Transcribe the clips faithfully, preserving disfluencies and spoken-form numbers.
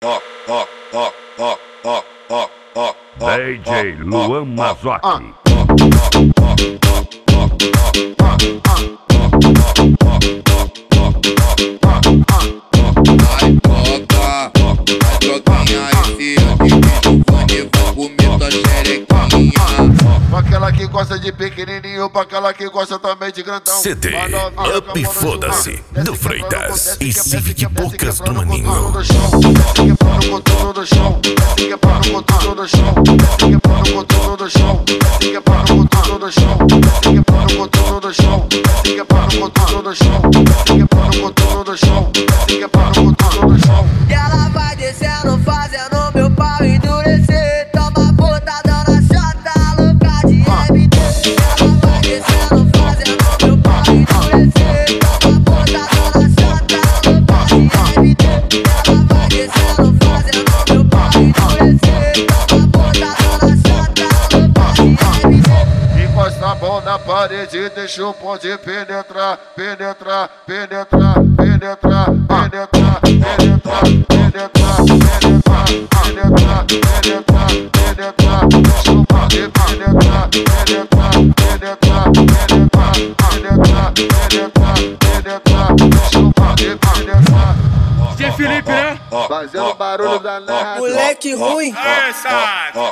D J Luan Mazotti. Vai troca, vai troquinha, esse antibicho fone vai comer tua xerequinha. Pra aquela que gosta de pequenininho, pra aquela que gosta também de grandão. C D Up Foda-se do Freitas e Civic Bocas do Maninho. Desce quebrando com tudo no chão, desce quebrando com tudo no chão, desce quebrando com tudo no chão, desce quebrando com tudo no chão, desce quebrando com tudo no chão, desce quebrando com tudo no chão, desce quebrando com tudo no chão, desce quebrando com tudo no chão. E ela vai descendo, fazendo meu pau endurecer. Toma botadão na chota, louca de M D. Ela vai descendo, fazendo meu pau endurecer. Toma botadão na chota, louca de M D. Ela vai descendo, fazendo meu pau endurecer. Toma botadão na chota, louca de M D. Encosta a mão na parede, deixa o ponte penetrar, penetrar, penetrar, penetrar, penetrar, penetrar, penetrar, penetrar, penetrar, penetrar, penetrar, deixa o ponte penetrar, penetrar, penetrar, penetrar, penetrar, penetrar, penetrar, deixa o ponte penetrar. D J Felipe, né? Fazendo barulho da narra. Moleque ruim. Aê, sabe?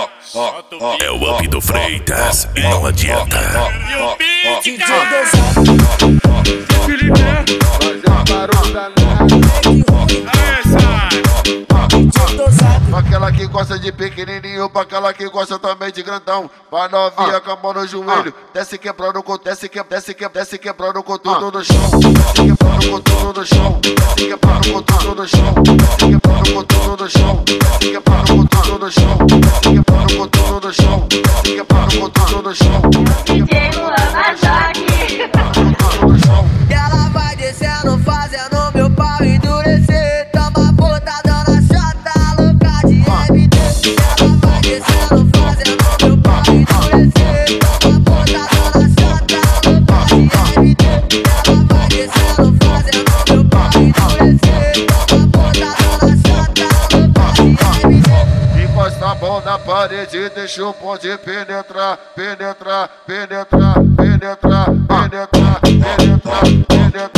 É o Up do Freitas e não adianta. E o beat, D J cara. Dosado. D J Felipe, né? Fazendo barulho da narra. Moleque ruim. Aê, sabe? D J Dosado. Pra aquela que gosta de pequenininho, pra aquela que gosta também de grandão. Pra novinha com a mão no joelho, desce quebrando com, desce que, desce que, desce quebrando com tudo no chão, desce quebrando com tudo no chão, desce quebrando com tudo no chão, desce quebrando com tudo no chão, desce quebrando com tudo no chão, desce quebrando com tudo no chão, desce quebrando com tudo no chão, D J Luan Mazotti. tudo no chão. E ela vai descendo, fazendo meu pau endurecer. Toma botadão na chota, louca de M D. Ela vai descendo, fazendo meu pau endurecer. Toma botadão na chota, louca de M D. Ela vai descendo, fazendo meu pau endurecer. Toma botadão na chota, louca de M D. Encosta a mão na parede, deixa o ponte penetrar, penetrar, penetrar, penetrar, penetrar, penetrar, penetrar,